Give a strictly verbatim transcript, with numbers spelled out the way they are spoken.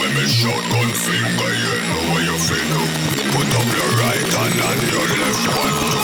When me shotgun finger, you know what you feel do. Put up your right hand and your left one.